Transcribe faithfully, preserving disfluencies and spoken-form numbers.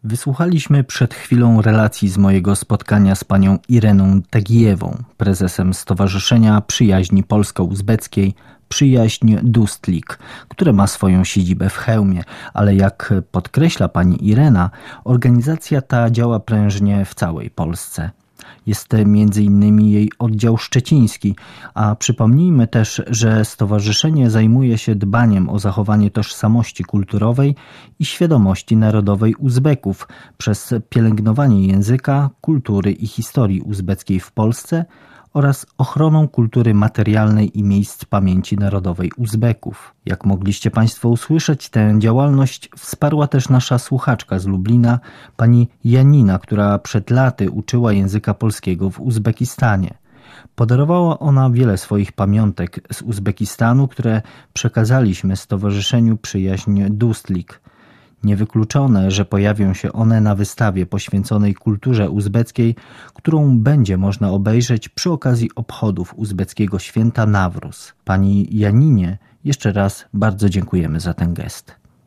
Wysłuchaliśmy przed chwilą relacji z mojego spotkania z panią Ireną Tagijewą, prezesem Stowarzyszenia Przyjaźni Polsko-Uzbeckiej Przyjaźń Dustlik, które ma swoją siedzibę w Chełmie, ale jak podkreśla pani Irena, organizacja ta działa prężnie w całej Polsce. Jest między innymi jej oddział szczeciński, a przypomnijmy też, że stowarzyszenie zajmuje się dbaniem o zachowanie tożsamości kulturowej i świadomości narodowej Uzbeków przez pielęgnowanie języka, kultury i historii uzbeckiej w Polsce oraz ochroną kultury materialnej i miejsc pamięci narodowej Uzbeków. Jak mogliście państwo usłyszeć, tę działalność wsparła też nasza słuchaczka z Lublina, pani Janina, która przed laty uczyła języka polskiego w Uzbekistanie. Podarowała ona wiele swoich pamiątek z Uzbekistanu, które przekazaliśmy Stowarzyszeniu Przyjaźń Dustlik. Niewykluczone, że pojawią się one na wystawie poświęconej kulturze uzbeckiej, którą będzie można obejrzeć przy okazji obchodów uzbeckiego święta Nawruz. Pani Janinie jeszcze raz bardzo dziękujemy za ten gest.